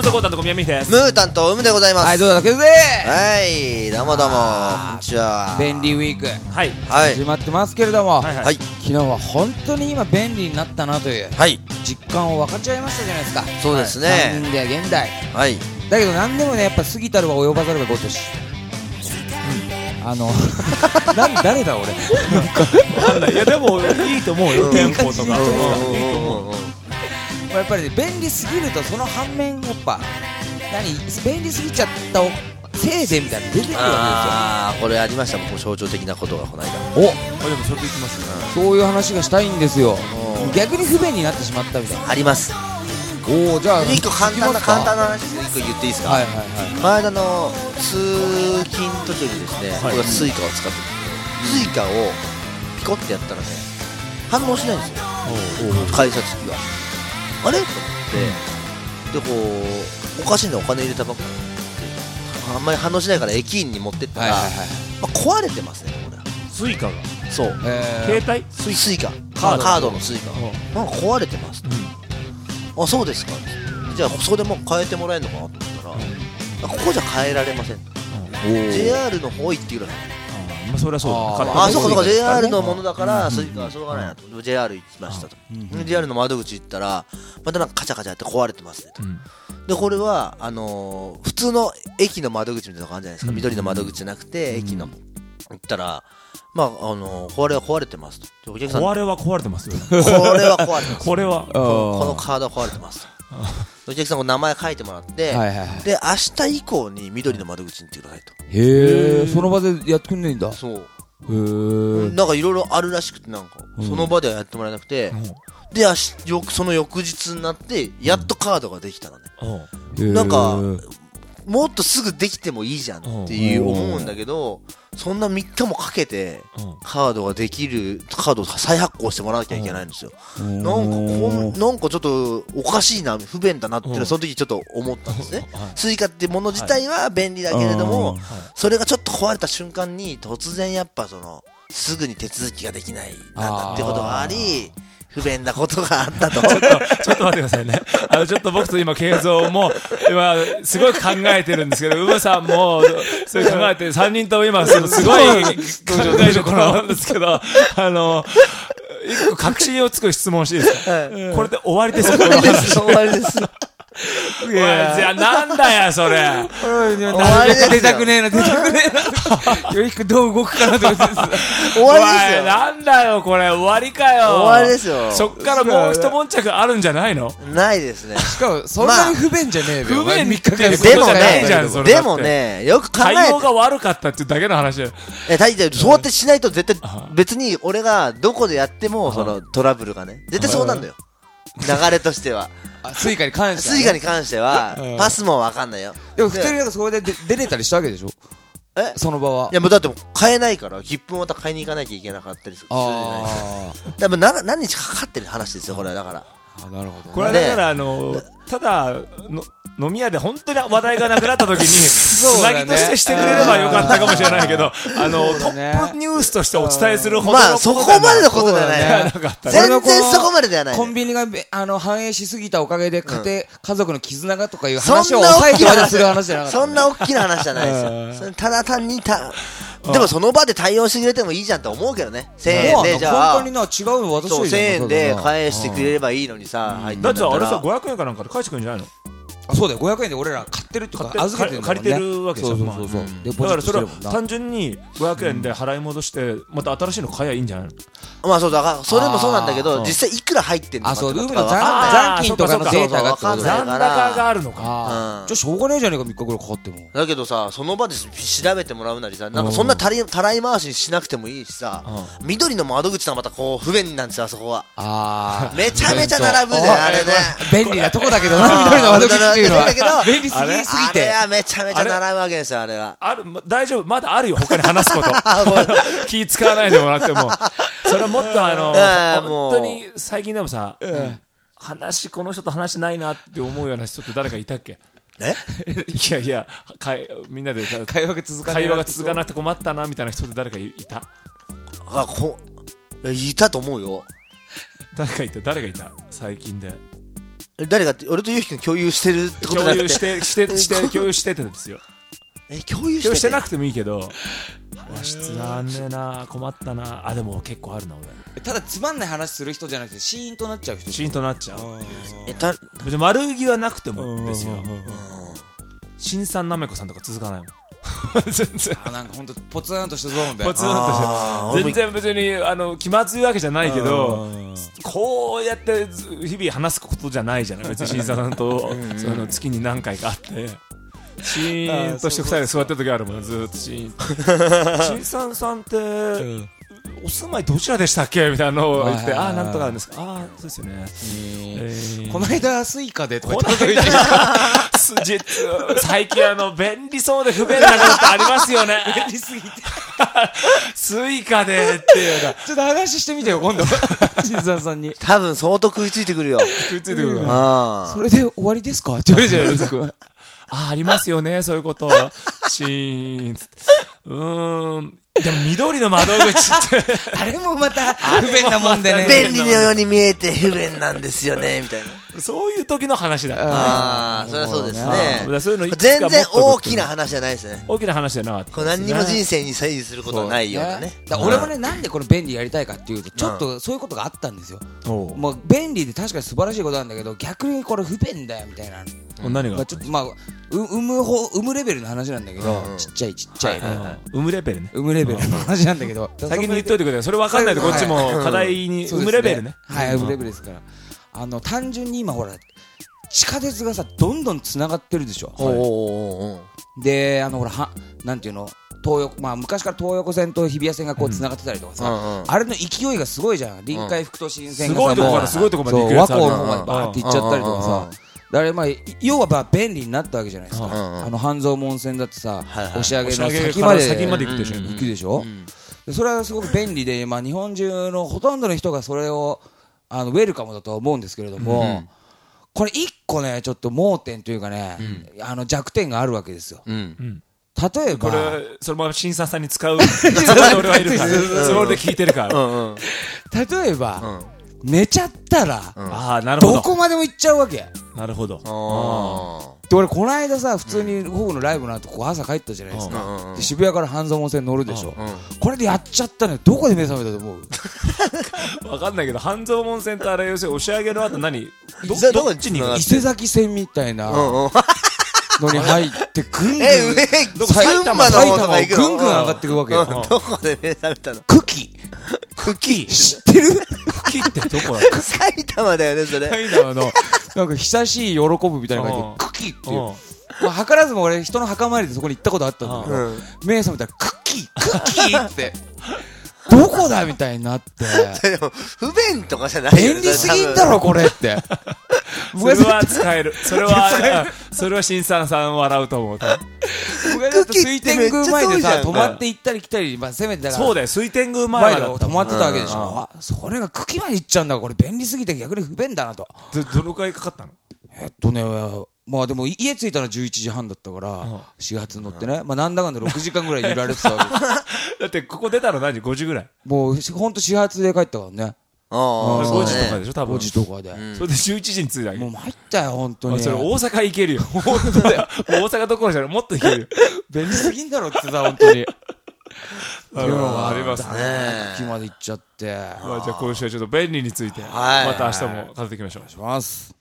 トコータンと小宮美です。 ムータンとウムでございます。 はい、どうだけどね。 はい、どうもどうも、こんにちは。 便利ウィークはい。 はい始まってますけれども、 はいはい。 はい昨日は本当に今便利になったなというはい、 実感を分かっちゃいましたじゃないですか。 そうです 3 ね。 人で現代はい、 だけど何でもね、やっぱ過ぎたるは及ばざるがごとし、誰だ俺わかんない。いやでもいいと思うよ。テンポとか。 やっぱりね、便利すぎるとその反面やっぱ便利すぎちゃったせいでみたいなの出てくるわあー、これありましたもん、象徴的なことがこの間。 けですよ。 あでもそれでいきますね。 そういう話がしたいんですよ。 お逆に不便になってしまったみたいな。 あります。 おお、じゃあ一個簡単な聞きますか話で一個言っていいですか。 はいはいはい。 この間の通勤途中にですね、 はい僕はスイカを使ってて、スイカをピコってやったらね、反応しないんですよ、改札機が。あれと思って、でこうおかしいな、お金入れたばっかりであんまり反応しないから駅員に持ってったら、まあ、壊れてますね、これは。 スイカが。 そう、 携帯？ スイカカードカードのスイカなんか壊れてます、あ、そうですか。じゃあそこでもう変えてもらえるのかなと思ったら、ここじゃ変えられません、JR の方行ってください。 まあそれはそうだ。 あ、そうかそうか、JR のものだからスイカはしょうがないなと。JR 行きましたと。JR の窓口行ったら、またなんかカチャカチャって壊れてますねと。でこれは普通の駅の窓口みたいなのがあるじゃないですか。緑の窓口じゃなくて駅の行ったら、まあこれは壊れてますと。お客さん、 壊れは壊れてますよ。 これは壊れてます。 これはこのカードは壊れてますと。お客さんこう名前書いてもらって、で明日以降に緑の窓口に行ってくださいと。 へえ、その場でやってくんねえんだ。 そう。 へえ。 なんかいろいろあるらしくて、なんかその場ではやってもらえなくて、でその翌日になってやっとカードができたのね。なんかもっとすぐできてもいいじゃんっていう思うんだけど、そんな3日もかけてカードができる、カードを再発行してもらわなきゃいけないんですよ。なんかちょっとおかしいな、不便だなってその時ちょっと思ったんですね。スイカってもの自体は便利だけれども、それがちょっと壊れた瞬間に突然やっぱすぐに手続きができないなんだってことがあり、不便なことがあったと。 ちょっと待ってくださいね。ちょっと僕と今、慶三も、今、すごい考えてるんですけど、うむさんも、そういう考えて、3人とも今、すごい考えるところなんですけど、一個確信をつく質問していいですか？これで終わりですか？ 終わりです。終わりです。 じゃあなんだよ、それ。 出たくねえな。よりくどう動くかなと思って終わりですよ。 なんだよ、これ。終わりかよ。 終わりですよ。 そっからもう一悶着あるんじゃないの？ ないですね。 しかも、そんなに不便じゃねえべ。 不便 3日間でもね、よく考えて。 対応が悪かったっていうだけの話だよ。 そうやってしないと絶対、別に俺がどこでやっても、トラブルがね、絶対そうなんだよ。流れとしては。 スイカに関しては、パスもわかんないよ。 でも普通になんかそこで出れたりしたわけでしょ？その場は。 いやもうだって買えないから、切符もまた買いに行かなきゃいけなかったりするじゃないですか。多分何日かかってる話ですよ、これは。だから。 なるほど。 これはだからただ飲み屋で本当に話題がなくなった時につなぎとしてしてくれればよかったかもしれないけど、トップニュースとしてお伝えするほどのそこまでのことじゃない。全然そこまでではない。 コンビニが反映しすぎたおかげで家族の絆がとかいう話を抑えてまでする話じゃなかった。 そんな大きな話じゃないですよ。ただ単にでもその場で対応してくれてもいいじゃんと思うけどね。1000円でじゃあ本当に違うの私より 1000円で返してくれればいいのにさ。 だってあれさ、500円かなんかで返してくるんじゃないの？ そうだよ、500円で俺ら買ってるっていうか預けてるんだもんね。 借りてるわけでしょ。だからそれは単純に500円で払い戻してまた新しいの買えばいいんじゃないの？ まあそうだから、それもそうなんだけど、実際いくら入ってんのかとか。 ルームの残金とかのデータが残高があるのか。 じゃあしょうがねえじゃねえか、3日ぐらいかかっても。 だけどさ、その場で調べてもらうなりさ、なんかそんなたらい回しにしなくてもいいしさ、緑の窓口さんまたこう不便なんですよ、あそこは。めちゃめちゃ並ぶで、あれね。 便利なとこだけどな、緑の窓口っていうのは。便利すぎて。 あれはめちゃめちゃ並ぶわけですよ、あれは。 大丈夫、まだあるよ、他に話すこと。気使わないでもらっても。それはもっと本当に最近でもさ、この人と話ないなって思うような人って誰かいたっけ？いや、みんなで会話が続かなくて困ったなみたいな人って誰かいた？ いたと思うよ。 誰がいた最近で。 誰がって、俺とゆうきくん共有してるってことだって。 共有しててですよ。 共有してなくてもいいけど、和室なんねえな、困ったな。あ、でも結構あるな、俺。 ただつまんない話する人じゃなくてシーンとなっちゃう人。 シーンとなっちゃう。別に丸着はなくてもですよ。新さんなめこさんとか続かないもん。全然。 なんかほんとポツンとしたゾーンで。 ポツンとして。全然別に気まずいわけじゃないけど、こうやって日々話すことじゃないじゃない。別に新さんと月に何回かあって。シーンとして2人で座ってる時あるもん、ずーっとシーン。新さんさんって、お住まいどちらでしたっけみたいなのを言って、ああ、なんとかなんですか。ああ、そうですよね。 この間スイカでとか言って最近便利そうで不便なことってありますよね。 便利すぎて。 スイカでっていうの。 ちょっと話してみてよ、今度。新さんさんに。 多分相当食いついてくるよ。 食いついてくる。 それで終わりですかって言われるじゃないですか。 ありますよね、そういうこと。シーン。でも緑の窓口って。 あれもまた不便なもんでね。 便利のように見えて不便なんですよね、みたいな。 そういう時の話だ。 ああ、そりゃそうですね。 そういうの全然大きな話じゃないですね。 大きな話じゃなかった。 何にも人生に左右することはないようなね。 俺もね、なんでこの便利やりたいかっていうと、ちょっとそういうことがあったんですよ。もう便利で確かに素晴らしいことなんだけど、逆にこれ不便だよ、みたいな。 何がちょっと産むレベルの話なんだけど、ちっちゃい産むレベルね。 産むレベルの話なんだけど、 先に言っといてください。それ分かんないとこっちも課題に産むレベルね。 はい、産むレベルですから。単純に今ほら地下鉄がさどんどん繋がってるでしょ。でほらなんていうの、昔から東横線と日比谷線がこう繋がってたりとかさ、あれの勢いがすごいじゃん。臨海副都心線がさ、 すごいとこまで行くやつある。 和光の方までバーって行っちゃったりとかさ。だから要は便利になったわけじゃないですか。半蔵門線だってさ、押上の先まで行くでしょ。それはすごく便利で、日本中のほとんどの人がそれをウェルカムだとは思うんですけれども、これ一個ねちょっと盲点というかね、弱点があるわけですよ。例えばこれそのまま新さんに使う俺はいるからそれで聞いてるから例えば寝ちゃったらどこまでも行っちゃうわけ。 なるほど。 で俺この間さ普通に僕のライブの後こう朝帰ったじゃないですか。で渋谷から半蔵門線乗るでしょ。これでやっちゃったね。どこで目覚めたと思う？ わかんないけど半蔵門線とあれ要するに押上の後何どっちに伊勢崎線みたいなのに入ってぐんぐん群馬の方とか行くのぐんぐん上がっていくわけよ。 どこで目覚めたの？ 茎知ってる？ 茎ってどこだ？ 埼玉だよねそれ。 埼玉のなんか久しい喜ぶみたいな感じで茎っていう。図らずも俺人の墓参りでそこに行ったことあったんだけど、目覚めたら茎ってどこだみたいになって。 でも不便とかじゃないよね。 便利すぎんだろこれって。 それは使える。それは新さん笑うと思う。 僕がだって水天宮前でさ止まって行ったり来たり、せめてだからそうだよ、水天宮前で止まってたわけでしょ。それが茎まで行っちゃうんだから、これ便利すぎて逆に不便だなと。 どのくらいかかったの？ でも家着いたの11時半だったから始発乗ってね、なんだかんだ6時間ぐらい揺られてたわけ。 だってここ出たの何時5時ぐらい？ もうほんと始発で帰ったからね。 5時とかでしょ多分。 5時とかで。 それで11時に着いたわけ。 もう参ったよ本当に。 それ大阪行けるよ。本当だよ。大阪どころじゃない、もっと行けるよ。 便利すぎんだろってさ本当に。 っていうのがありますね。 茎まで行っちゃって。 じゃあ今週はちょっと便利についてまた明日も語っていきましょう。 お願いします。